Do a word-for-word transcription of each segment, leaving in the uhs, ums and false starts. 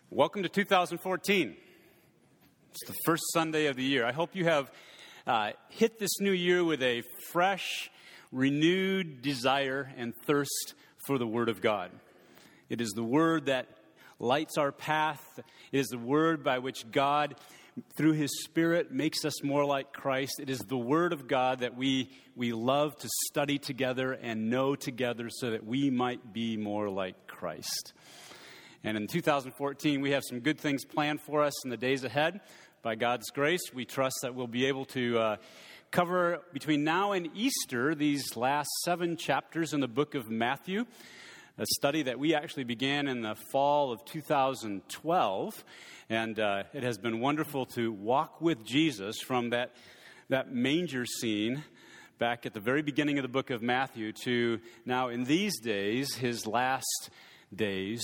Welcome to two thousand fourteen. It's the first Sunday of the year. I hope you have uh, hit this new year with a fresh, renewed desire and thirst for the Word of God. It is the Word that lights our path. It is the Word by which God, through His Spirit, makes us more like Christ. It is the Word of God that we, we love to study together and know together so that we might be more like Christ. And in two thousand fourteen, we have some good things planned for us in the days ahead. By God's grace, we trust that we'll be able to uh, cover between now and Easter these last seven chapters in the book of Matthew, a study that we actually began in the fall of two thousand twelve. And uh, it has been wonderful to walk with Jesus from that, that manger scene back at the very beginning of the book of Matthew to now in these days, his last days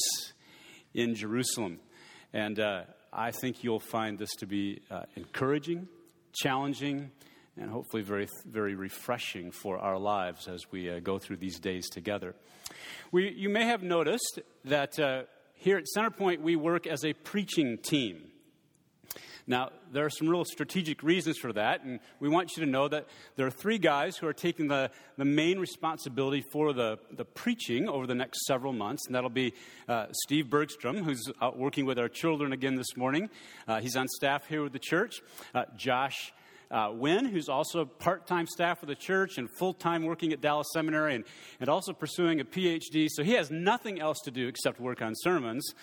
in Jerusalem. And uh, I think you'll find this to be uh, encouraging, challenging, and hopefully very, very refreshing for our lives as we uh, go through these days together. We, you may have noticed that uh, here at Centerpoint, we work as a preaching team. Now, there are some real strategic reasons for that, and we want you to know that there are three guys who are taking the, the main responsibility for the, the preaching over the next several months, and that'll be uh, Steve Bergstrom, who's out working with our children again this morning. Uh, he's on staff here with the church. Uh, Josh uh, Wynn, who's also part-time staff with the church and full-time working at Dallas Seminary and, and also pursuing a P H D, so he has nothing else to do except work on sermons.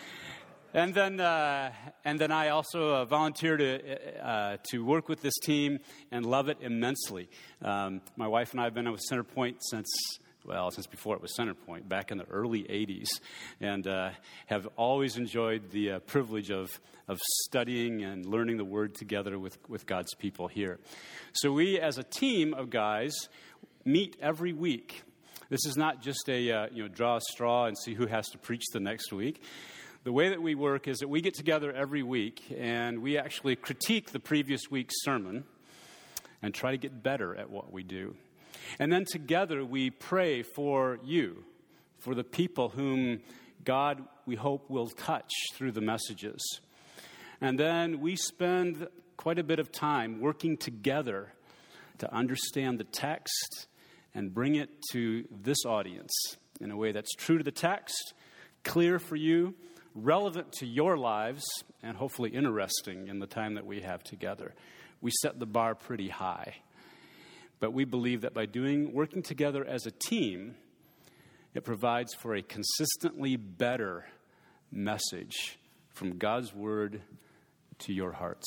And then, uh, and then I also uh, volunteer to uh, to work with this team and love it immensely. Um, my wife and I have been with Centerpoint since, well, since before it was Centerpoint, back in the early eighties, and uh, have always enjoyed the uh, privilege of of studying and learning the Word together with, with God's people here. So we, as a team of guys, meet every week. This is not just a uh, you know draw a straw and see who has to preach the next week. The way that we work is that we get together every week and we actually critique the previous week's sermon and try to get better at what we do. And then together we pray for you, for the people whom God, we hope, will touch through the messages. And then we spend quite a bit of time working together to understand the text and bring it to this audience in a way that's true to the text, clear for you, relevant to your lives, and hopefully interesting in the time that we have together. We set the bar pretty high. But we believe that by doing, working together as a team, it provides for a consistently better message from God's Word to your hearts.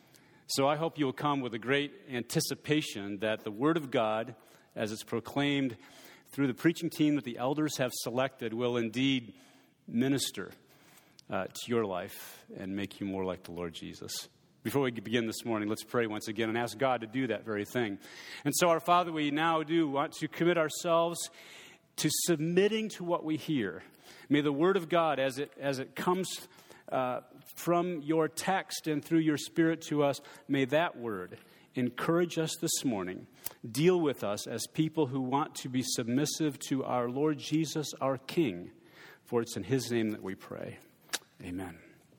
So I hope you will come with a great anticipation that the Word of God, as it's proclaimed through the preaching team that the elders have selected, will indeed minister Uh, to your life and make you more like the Lord Jesus. Before we begin this morning, let's pray once again and ask God to do that very thing. And so, our Father, we now do want to commit ourselves to submitting to what we hear. May the Word of God, as it as it comes uh, from your text and through your Spirit to us, may that Word encourage us this morning. Deal with us as people who want to be submissive to our Lord Jesus, our King. For it's in His name that we pray. Amen.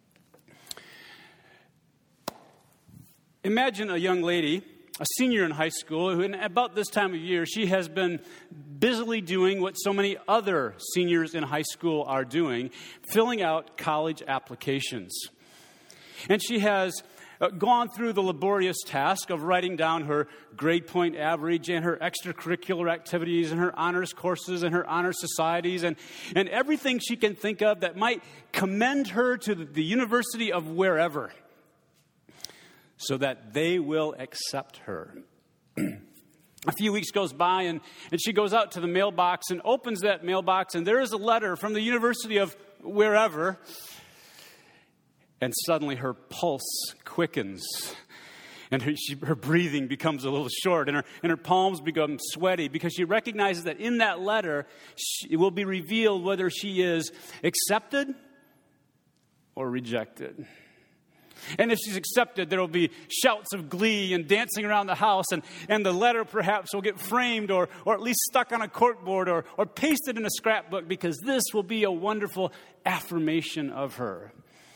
Imagine a young lady, a senior in high school, who in about this time of year, she has been busily doing what so many other seniors in high school are doing, filling out college applications. And she has Uh, gone through the laborious task of writing down her grade point average and her extracurricular activities and her honors courses and her honor societies and, and everything she can think of that might commend her to the, the university of wherever so that they will accept her. A few weeks goes by and, and she goes out to the mailbox and opens that mailbox, and there is a letter from the university of wherever. And suddenly her pulse quickens, and her, she, her breathing becomes a little short, and her, and her palms become sweaty because she recognizes that in that letter, she, it will be revealed whether she is accepted or rejected. And if she's accepted, there will be shouts of glee and dancing around the house, and, and the letter perhaps will get framed or, or at least stuck on a corkboard or, or pasted in a scrapbook because this will be a wonderful affirmation of her.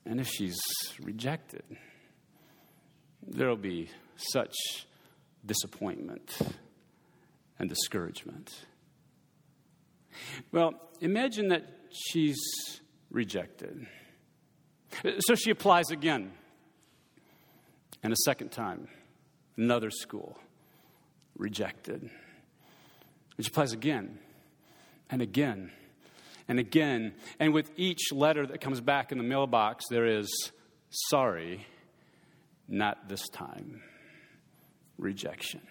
And if she's rejected, there'll be such disappointment and discouragement. Well, imagine that she's rejected. So she applies again. And a second time, another school, rejected. And she applies again and again and again. And with each letter that comes back in the mailbox, there is, sorry, not this time. Rejection.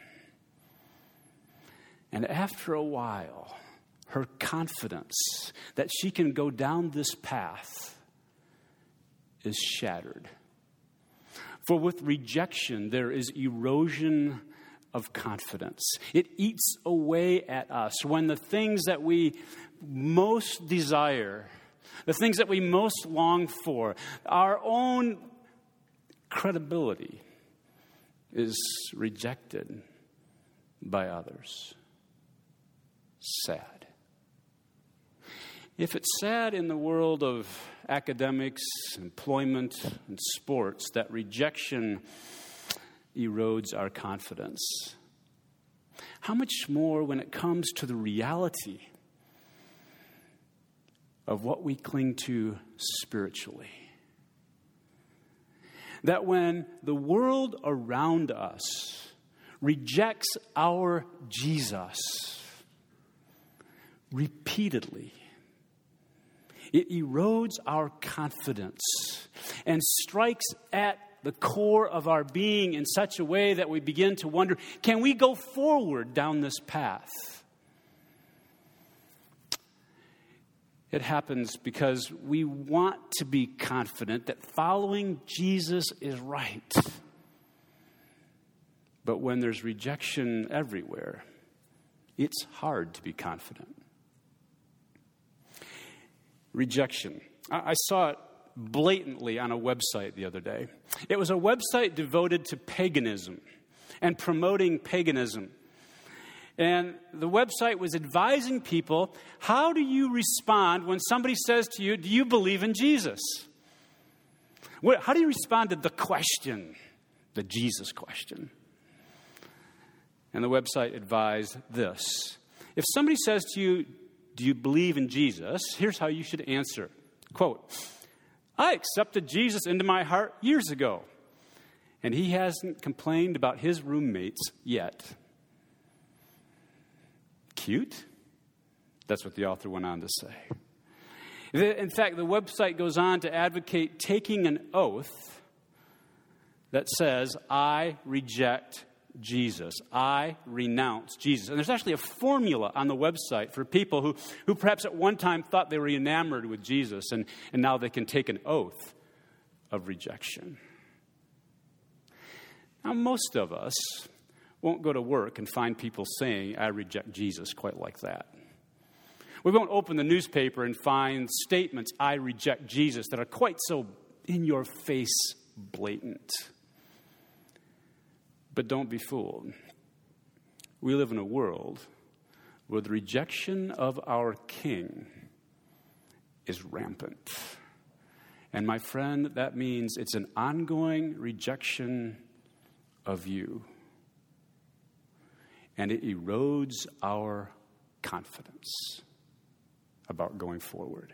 And after a while, her confidence that she can go down this path is shattered. For with rejection, there is erosion of confidence. It eats away at us when the things that we most desire, the things that we most long for, our own credibility is rejected by others. Sad. If it's sad in the world of academics, employment, and sports that rejection erodes our confidence, how much more when it comes to the reality of what we cling to spiritually? That when the world around us rejects our Jesus repeatedly, it erodes our confidence and strikes at the core of our being in such a way that we begin to wonder, can we go forward down this path? It happens because we want to be confident that following Jesus is right. But when there's rejection everywhere, it's hard to be confident. Rejection. I saw it blatantly on a website the other day. It was a website devoted to paganism and promoting paganism. And the website was advising people, how do you respond when somebody says to you, do you believe in Jesus? How do you respond to the question, the Jesus question? And the website advised this. If somebody says to you, do you believe in Jesus? Here's how you should answer. Quote, I accepted Jesus into my heart years ago, and he hasn't complained about his roommates yet. Cute? That's what the author went on to say. In fact, the website goes on to advocate taking an oath that says, I reject Jesus. I renounce Jesus. And there's actually a formula on the website for people who, who perhaps at one time thought they were enamored with Jesus, and, and now they can take an oath of rejection. Now, most of us won't go to work and find people saying, I reject Jesus, quite like that. We won't open the newspaper and find statements, I reject Jesus, that are quite so in-your-face blatant. But don't be fooled. We live in a world where the rejection of our King is rampant. And my friend, that means it's an ongoing rejection of you. And it erodes our confidence about going forward.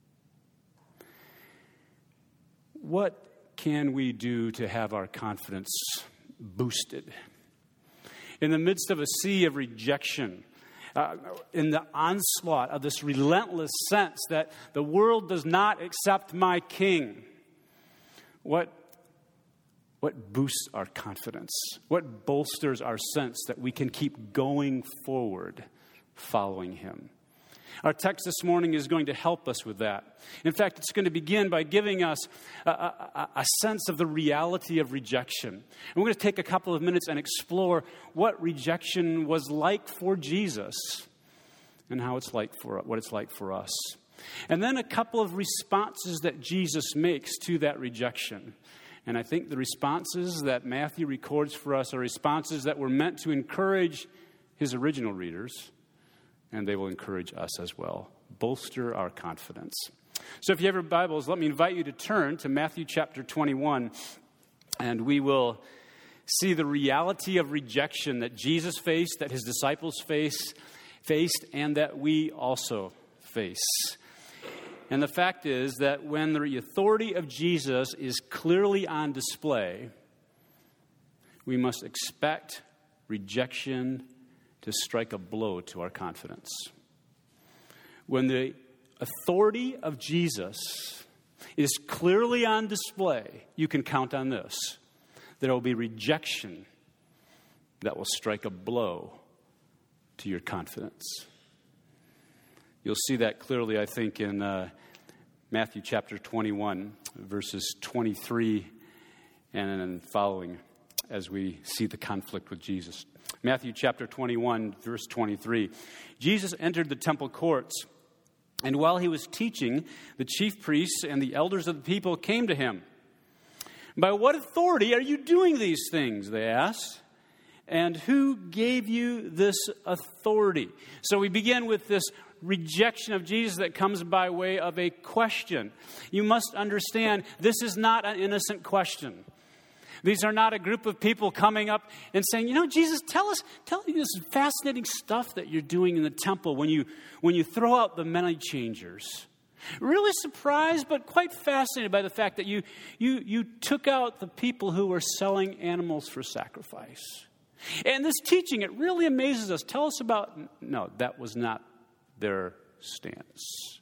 What can we do to have our confidence boosted? In the midst of a sea of rejection, uh, in the onslaught of this relentless sense that the world does not accept my King, what, what boosts our confidence? What bolsters our sense that we can keep going forward following him? Our text this morning is going to help us with that. In fact, it's going to begin by giving us a, a, a sense of the reality of rejection. And we're going to take a couple of minutes and explore what rejection was like for Jesus and how it's like for what it's like for us. And then a couple of responses that Jesus makes to that rejection. And I think the responses that Matthew records for us are responses that were meant to encourage his original readers, and they will encourage us as well. Bolster our confidence. So if you have your Bibles, let me invite you to turn to Matthew chapter twenty-one, and we will see the reality of rejection that Jesus faced, that his disciples face, faced, and that we also face. And the fact is that when the authority of Jesus is clearly on display, we must expect rejection to strike a blow to our confidence. When the authority of Jesus is clearly on display, you can count on this. There will be rejection that will strike a blow to your confidence. You'll see that clearly, I think, in uh, Matthew chapter twenty-one, verses twenty-three and following, as we see the conflict with Jesus. Matthew chapter twenty-one, verse twenty-three. Jesus entered the temple courts, and while he was teaching, the chief priests and the elders of the people came to him. "By what authority are you doing these things?" they asked. "And who gave you this authority?" So we begin with this rejection of Jesus that comes by way of a question. You must understand, this is not an innocent question. These are not a group of people coming up and saying, you know, Jesus, tell us, tell me this fascinating stuff that you're doing in the temple when you when you throw out the money changers. Really surprised, but quite fascinated by the fact that you you you took out the people who were selling animals for sacrifice. And this teaching, it really amazes us. Tell us about... No, that was not their stance.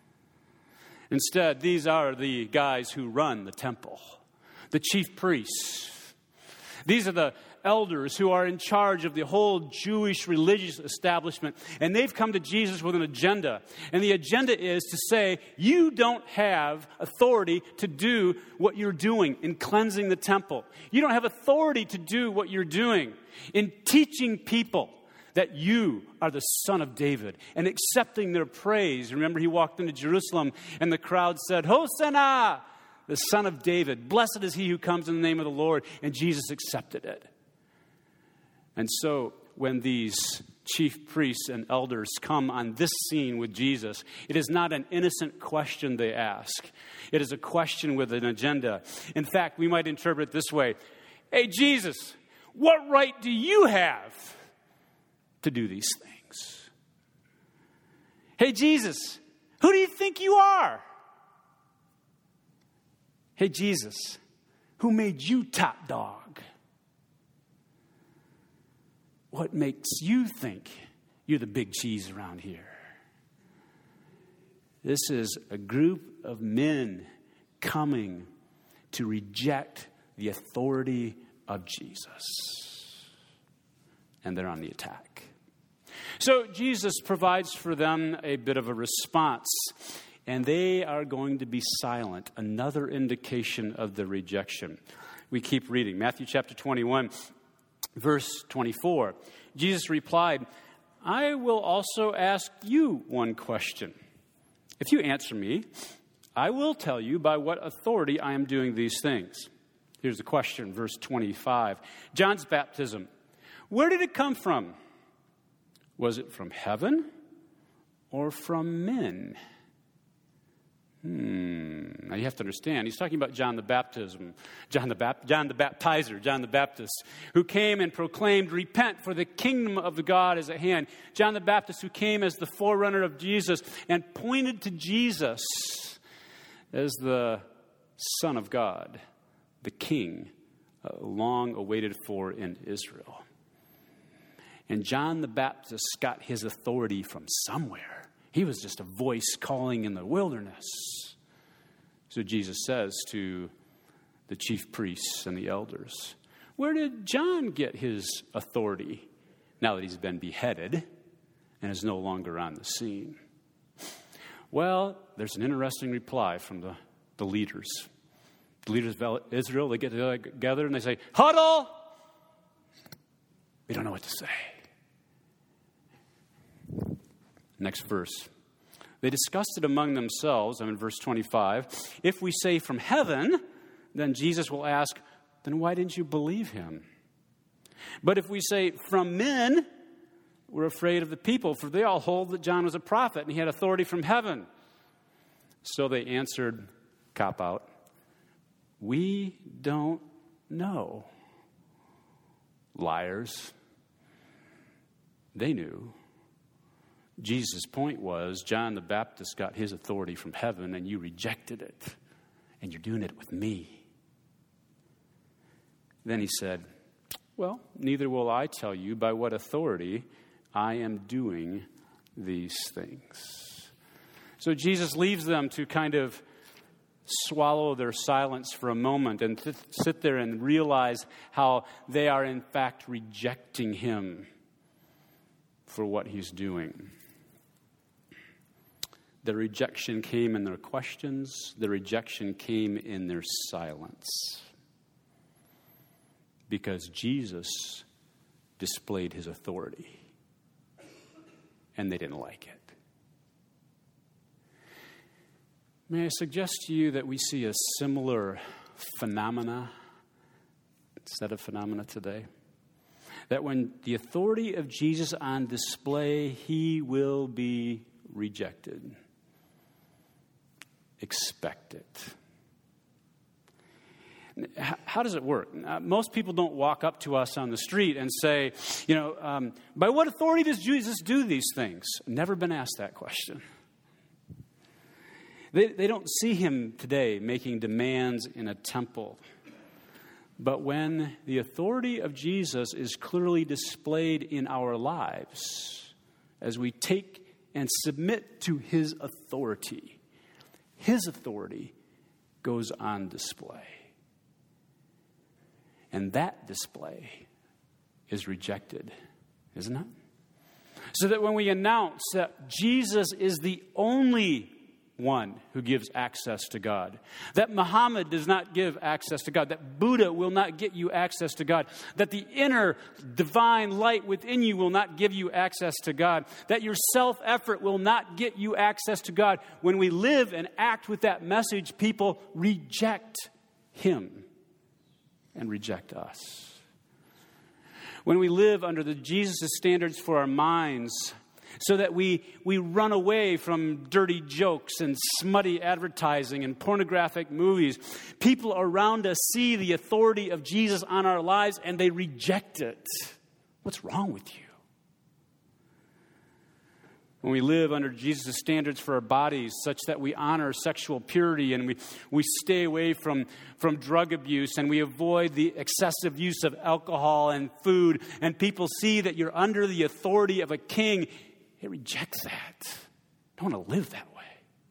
Instead, these are the guys who run the temple, the chief priests. These are the elders who are in charge of the whole Jewish religious establishment. And they've come to Jesus with an agenda. And the agenda is to say, you don't have authority to do what you're doing in cleansing the temple. You don't have authority to do what you're doing in teaching people that you are the Son of David and accepting their praise. Remember, he walked into Jerusalem and the crowd said, Hosanna, the Son of David. Blessed is he who comes in the name of the Lord. And Jesus accepted it. And so when these chief priests and elders come on this scene with Jesus, it is not an innocent question they ask. It is a question with an agenda. In fact, we might interpret it this way. Hey, Jesus, what right do you have to do these things? Hey, Jesus, who do you think you are? Hey, Jesus, who made you top dog? What makes you think you're the big cheese around here? This is a group of men coming to reject the authority of Jesus. And they're on the attack. So Jesus provides for them a bit of a response. And they are going to be silent. Another indication of the rejection. We keep reading. Matthew chapter twenty-one. Verse twenty-four, Jesus replied, I will also ask you one question. If you answer me, I will tell you by what authority I am doing these things. Here's the question, verse twenty-five. John's baptism, where did it come from? Was it from heaven or from men? Hmm. Now you have to understand, he's talking about John the Baptism, John the Bap- John the Baptizer, John the Baptist, who came and proclaimed, repent, for the kingdom of the God is at hand. John the Baptist, who came as the forerunner of Jesus and pointed to Jesus as the Son of God, the King, uh, long awaited for in Israel. And John the Baptist got his authority from somewhere. He was just a voice calling in the wilderness. So Jesus says to the chief priests and the elders, where did John get his authority now that he's been beheaded and is no longer on the scene? Well, there's an interesting reply from the, the leaders. The leaders of Israel, they get together and they say, huddle! We don't know what to say. Next verse. They discussed it among themselves. I'm in verse twenty-five. If we say from heaven, then Jesus will ask, then why didn't you believe him? But if we say from men, we're afraid of the people, for they all hold that John was a prophet and he had authority from heaven. So they answered, cop out, "We don't know." Liars. They knew. Jesus' point was, John the Baptist got his authority from heaven and you rejected it. And you're doing it with me. Then he said, "Well, neither will I tell you by what authority I am doing these things." So Jesus leaves them to kind of swallow their silence for a moment and th- sit there and realize how they are in fact rejecting him for what he's doing. The rejection came in their questions. The rejection came in their silence. Because Jesus displayed his authority. And they didn't like it. May I suggest to you that we see a similar phenomena, set of phenomena today? That when the authority of Jesus on display, he will be rejected. Expect it. How does it work? Uh, most people don't walk up to us on the street and say, you know, um, by what authority does Jesus do these things? Never been asked that question. They, they don't see him today making demands in a temple. But when the authority of Jesus is clearly displayed in our lives, as we take and submit to his authority, his authority goes on display. And that display is rejected, isn't it? So that when we announce that Jesus is the only one who gives access to God, that Muhammad does not give access to God, that Buddha will not get you access to God, that the inner divine light within you will not give you access to God, that your self-effort will not get you access to God, when we live and act with that message, people reject him and reject us. When we live under the Jesus standards for our minds, so that we, we run away from dirty jokes and smutty advertising and pornographic movies, people around us see the authority of Jesus on our lives and they reject it. What's wrong with you? When we live under Jesus' standards for our bodies, such that we honor sexual purity and we, we stay away from, from drug abuse and we avoid the excessive use of alcohol and food, and people see that you're under the authority of a king, it rejects that. I don't want to live that way.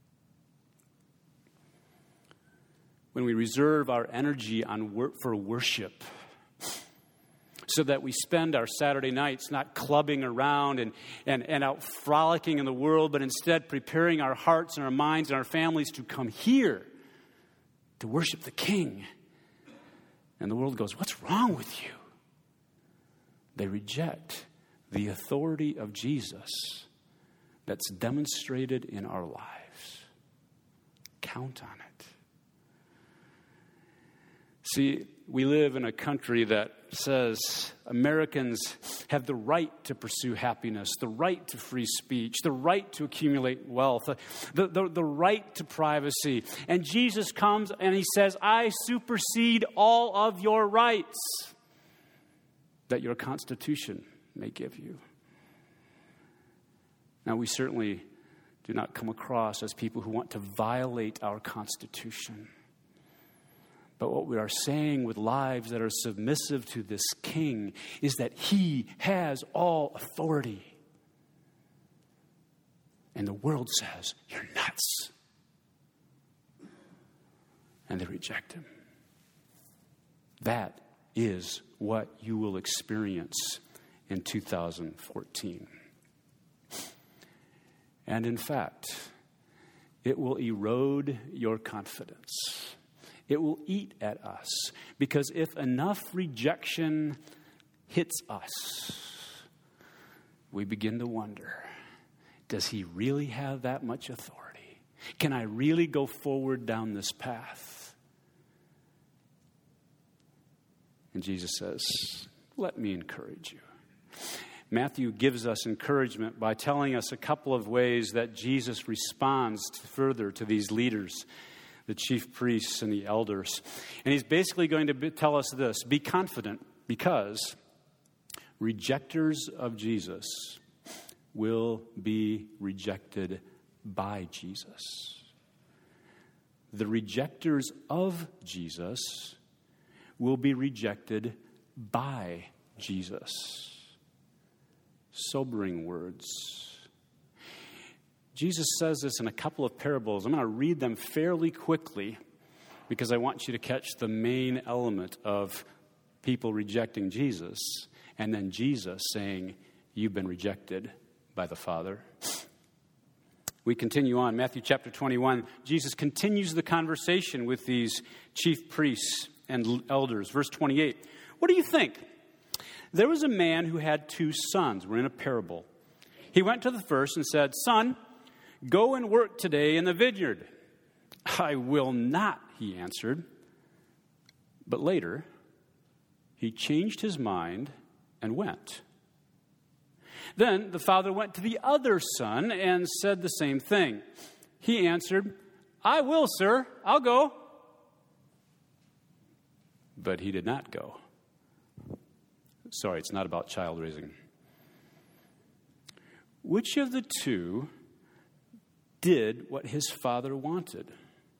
When we reserve our energy on work for worship, so that we spend our Saturday nights not clubbing around and, and, and out frolicking in the world, but instead preparing our hearts and our minds and our families to come here to worship the King. And the world goes, "What's wrong with you?" They reject the authority of Jesus that's demonstrated in our lives. Count on it. See, we live in a country that says Americans have the right to pursue happiness, the right to free speech, the right to accumulate wealth, the, the, the right to privacy. And Jesus comes and he says, "I supersede all of your rights that your Constitution may give you." Now, we certainly do not come across as people who want to violate our Constitution. But what we are saying with lives that are submissive to this King is that he has all authority. And the world says, "You're nuts." And they reject him. That is what you will experience in two thousand fourteen. And in fact, it will erode your confidence. It will eat at us. Because if enough rejection hits us, we begin to wonder, does he really have that much authority? Can I really go forward down this path? And Jesus says, "Let me encourage you." Matthew gives us encouragement by telling us a couple of ways that Jesus responds further to these leaders, the chief priests and the elders. And he's basically going to be, tell us this: be confident, because rejectors of Jesus will be rejected by Jesus. The rejectors of Jesus will be rejected by Jesus. Sobering words. Jesus says this in a couple of parables. I'm going to read them fairly quickly because I want you to catch the main element of people rejecting Jesus and then Jesus saying, "You've been rejected by the Father." We continue on. Matthew chapter twenty-one. Jesus continues the conversation with these chief priests and elders. Verse twenty-eight. What do you think? There was a man who had two sons. We're in a parable. He went to the first and said, "Son, go and work today in the vineyard." "I will not," he answered. But later, he changed his mind and went. Then the father went to the other son and said the same thing. He answered, "I will, sir, I'll go." But he did not go. Sorry, it's not about child raising. Which of the two did what his father wanted?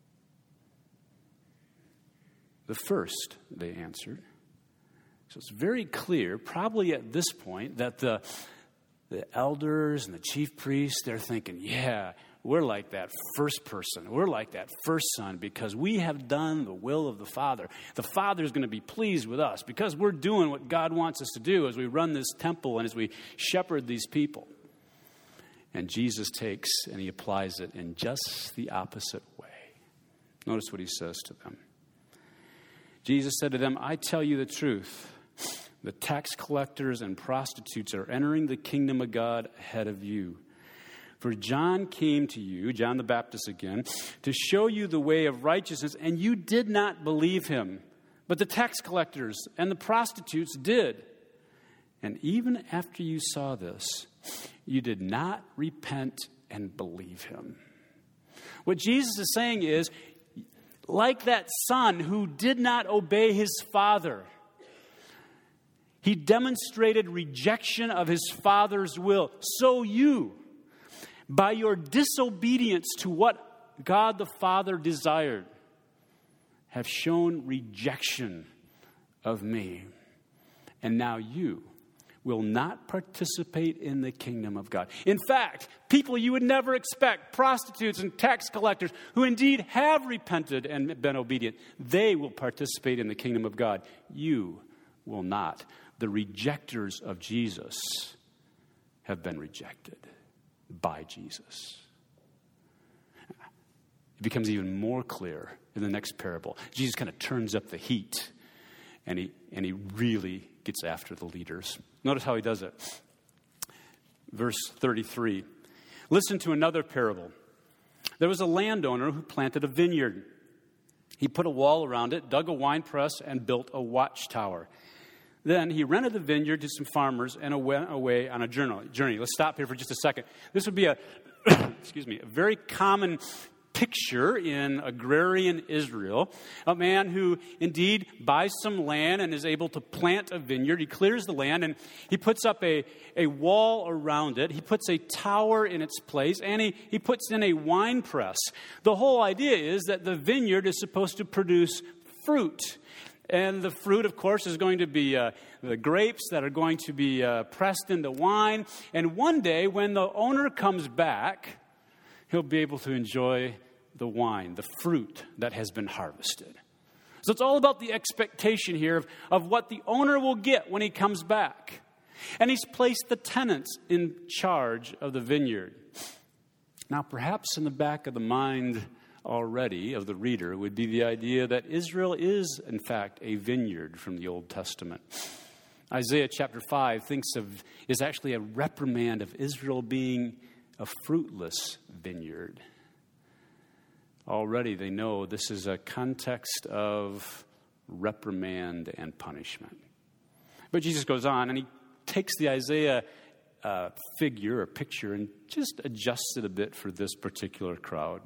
The first, they answered. So it's very clear, probably at this point, that the, the elders and the chief priests, they're thinking, yeah, we're like that first person. We're like that first son because we have done the will of the Father. The Father's going to be pleased with us because we're doing what God wants us to do as we run this temple and as we shepherd these people. And Jesus takes and he applies it in just the opposite way. Notice what he says to them. Jesus said to them, "I tell you the truth. The tax collectors and prostitutes are entering the kingdom of God ahead of you. For John came to you," John the Baptist again, "to show you the way of righteousness, and you did not believe him. But the tax collectors and the prostitutes did. And even after you saw this, you did not repent and believe him." What Jesus is saying is, like that son who did not obey his father, he demonstrated rejection of his father's will. So you, by your disobedience to what God the Father desired, have shown rejection of me. And now you will not participate in the kingdom of God. In fact, people you would never expect, prostitutes and tax collectors, who indeed have repented and been obedient, they will participate in the kingdom of God. You will not. The rejectors of Jesus have been rejected by Jesus. It becomes even more clear in the next parable. Jesus kind of turns up the heat, and he and he really gets after the leaders. Notice how he does it. Verse thirty-three. Listen to another parable. There was a landowner who planted a vineyard. He put a wall around it, dug a wine press, and built a watchtower. Then he rented the vineyard to some farmers and went away on a journey. Let's stop here for just a second. This would be a, excuse me, a very common picture in agrarian Israel. A man who indeed buys some land and is able to plant a vineyard. He clears the land and he puts up a, a wall around it. He puts a tower in its place and he, he puts in a wine press. The whole idea is that the vineyard is supposed to produce fruit. And the fruit, of course, is going to be uh, the grapes that are going to be uh, pressed into wine. And one day, when the owner comes back, he'll be able to enjoy the wine, the fruit that has been harvested. So it's all about the expectation here of, of what the owner will get when he comes back. And he's placed the tenants in charge of the vineyard. Now, perhaps in the back of the mind already of the reader would be the idea that Israel is, in fact, a vineyard from the Old Testament. Isaiah chapter five thinks of, is actually a reprimand of Israel being a fruitless vineyard. Already they know this is a context of reprimand and punishment. But Jesus goes on and he takes the Isaiah uh, figure or picture and just adjusts it a bit for this particular crowd.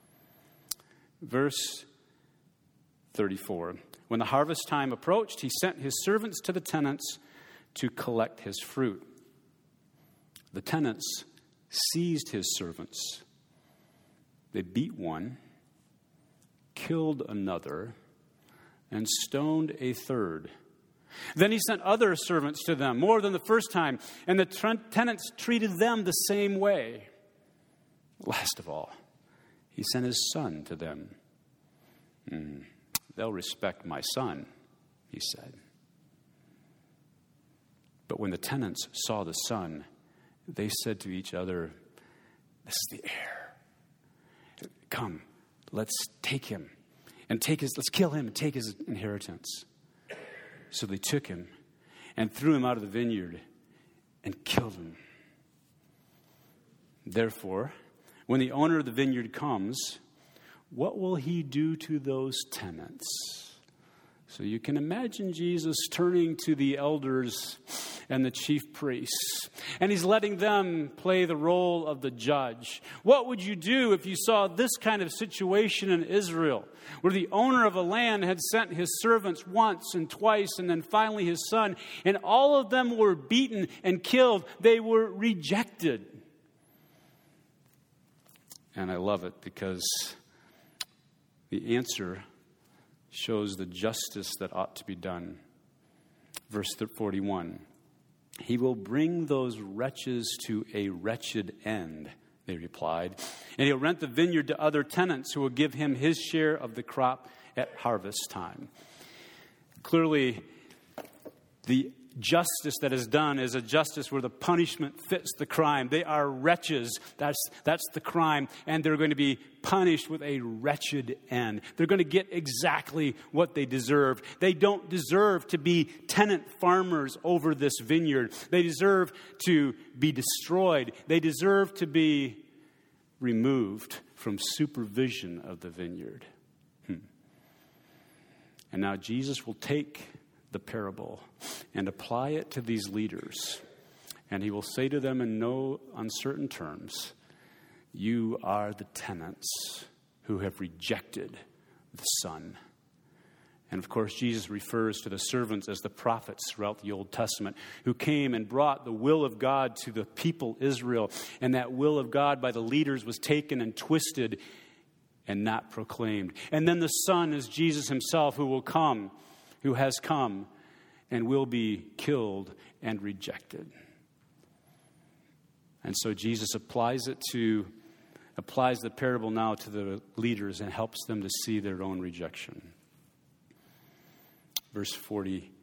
Verse thirty-four. When the harvest time approached, he sent his servants to the tenants to collect his fruit. The tenants seized his servants. They beat one, killed another, and stoned a third. Then he sent other servants to them, more than the first time, and the t- tenants treated them the same way. Last of all, he sent his son to them. Mm, they'll respect my son, he said. But when the tenants saw the son, they said to each other, this is the heir. Come, let's take him and take his, let's kill him and take his inheritance. So they took him and threw him out of the vineyard and killed him. Therefore, when the owner of the vineyard comes, what will he do to those tenants? So you can imagine Jesus turning to the elders and the chief priests, and he's letting them play the role of the judge. What would you do if you saw this kind of situation in Israel, where the owner of a land had sent his servants once and twice and then finally his son, and all of them were beaten and killed? They were rejected. And I love it because the answer shows the justice that ought to be done. Verse forty-one, he will bring those wretches to a wretched end, they replied, and he'll rent the vineyard to other tenants who will give him his share of the crop at harvest time. Clearly, the justice that is done is a justice where the punishment fits the crime. They are wretches. That's, that's the crime. And they're going to be punished with a wretched end. They're going to get exactly what they deserve. They don't deserve to be tenant farmers over this vineyard. They deserve to be destroyed. They deserve to be removed from supervision of the vineyard. Hmm. And now Jesus will take the parable and apply it to these leaders. And he will say to them in no uncertain terms, you are the tenants who have rejected the Son. And of course, Jesus refers to the servants as the prophets throughout the Old Testament, who came and brought the will of God to the people Israel. And that will of God by the leaders was taken and twisted and not proclaimed. And then the Son is Jesus himself, who will come, who has come and will be killed and rejected. And so Jesus applies it to, applies the parable now to the leaders and helps them to see their own rejection. Verse forty-two,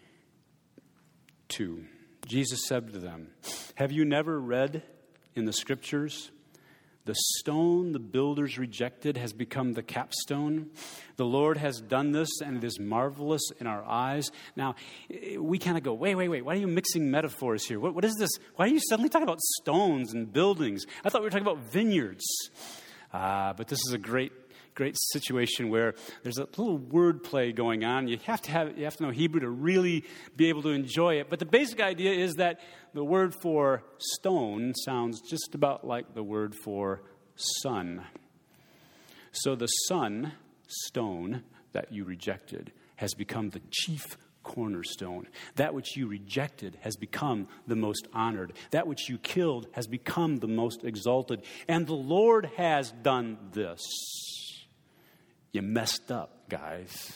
Jesus said to them, have you never read in the scriptures, the stone the builders rejected has become the capstone. The Lord has done this, and it is marvelous in our eyes. Now, we kind of go, wait, wait, wait. Why are you mixing metaphors here? What, what is this? Why are you suddenly talking about stones and buildings? I thought we were talking about vineyards. Uh, but this is a great, great situation where there's a little wordplay going on. You have to have, you have to know Hebrew to really be able to enjoy it. But the basic idea is that the word for stone sounds just about like the word for son. So the son, stone, that you rejected has become the chief cornerstone. That which you rejected has become the most honored. That which you killed has become the most exalted. And the Lord has done this. You messed up, guys.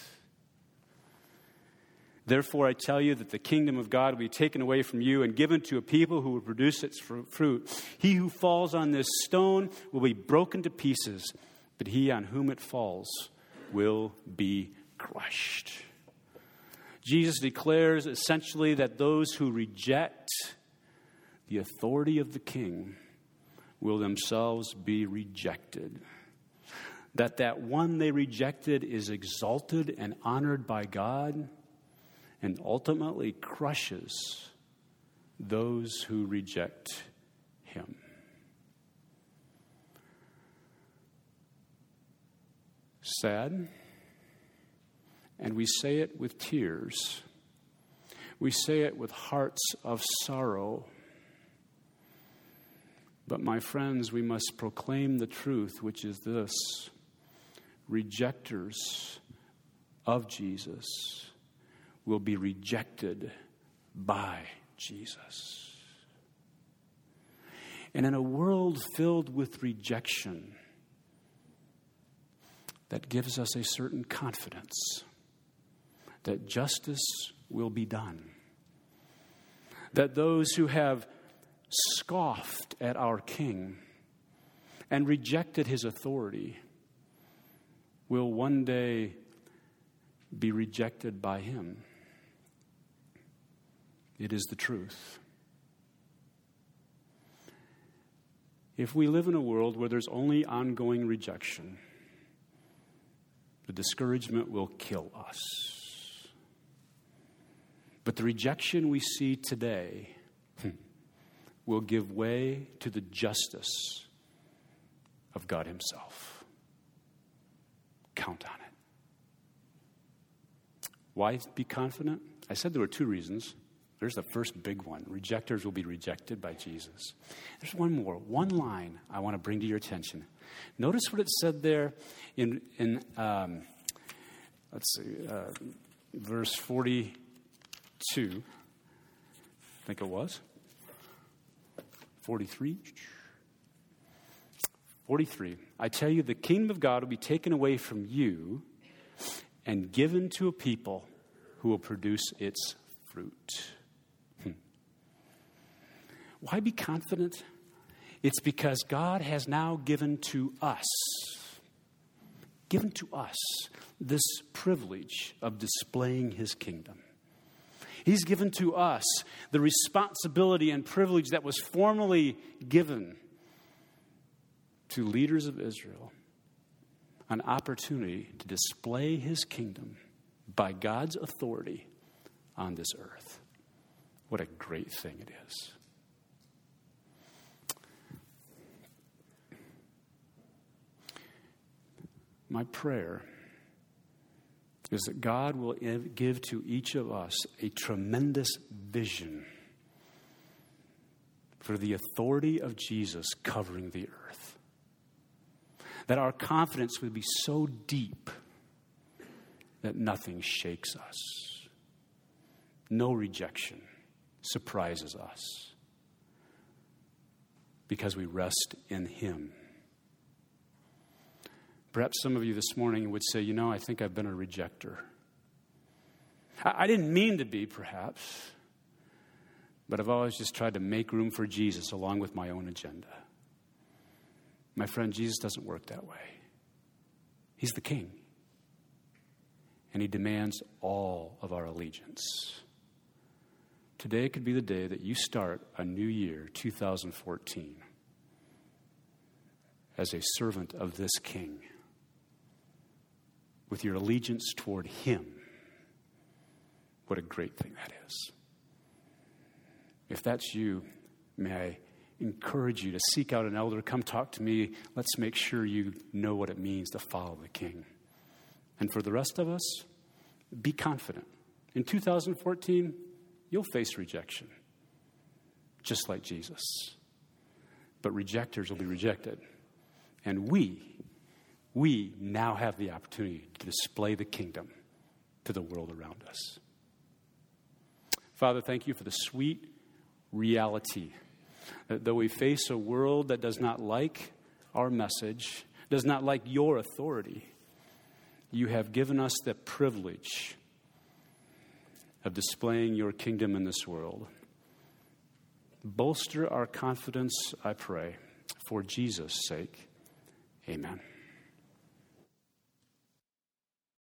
Therefore, I tell you that the kingdom of God will be taken away from you and given to a people who will produce its fruit. He who falls on this stone will be broken to pieces, but he on whom it falls will be crushed. Jesus declares essentially that those who reject the authority of the king will themselves be rejected. That that one they rejected is exalted and honored by God and ultimately crushes those who reject him. Sad, and we say it with tears, We say it with hearts of sorrow. But my friends, we must proclaim the truth, which is this: rejectors of Jesus will be rejected by Jesus. And in a world filled with rejection, that gives us a certain confidence that justice will be done. That those who have scoffed at our King and rejected his authority will one day be rejected by him. It is the truth. If we live in a world where there's only ongoing rejection, the discouragement will kill us. But the rejection we see today will give way to the justice of God himself. Count on it. Why be confident? I said there were two reasons. There's the first big one. Rejectors will be rejected by Jesus. There's one more. One line I want to bring to your attention. Notice what it said there in, in um, let's see, uh, verse forty-two. I think it was. forty-three. forty-three. I tell you, the kingdom of God will be taken away from you and given to a people who will produce its fruit. Hmm. Why be confident? It's because God has now given to us, given to us this privilege of displaying his kingdom. He's given to us the responsibility and privilege that was formerly given to leaders of Israel, an opportunity to display his kingdom by God's authority on this earth. What a great thing it is. My prayer is that God will give to each of us a tremendous vision for the authority of Jesus covering the earth. That our confidence would be so deep that nothing shakes us. No rejection surprises us because we rest in him. Perhaps some of you this morning would say, you know, I think I've been a rejecter. I, I didn't mean to be, perhaps, but I've always just tried to make room for Jesus along with my own agenda. My friend, Jesus doesn't work that way. He's the King, and he demands all of our allegiance. Today could be the day that you start a new year, two thousand fourteen, as a servant of this King, with your allegiance toward him. What a great thing that is. If that's you, may I encourage you to seek out an elder. Come talk to me. Let's make sure you know what it means to follow the King. And for the rest of us, be confident. In two thousand fourteen, you'll face rejection, just like Jesus. But rejectors will be rejected. And we, we now have the opportunity to display the kingdom to the world around us. Father, thank you for the sweet reality that though we face a world that does not like our message, does not like your authority, you have given us the privilege of displaying your kingdom in this world. Bolster our confidence, I pray, for Jesus' sake. Amen.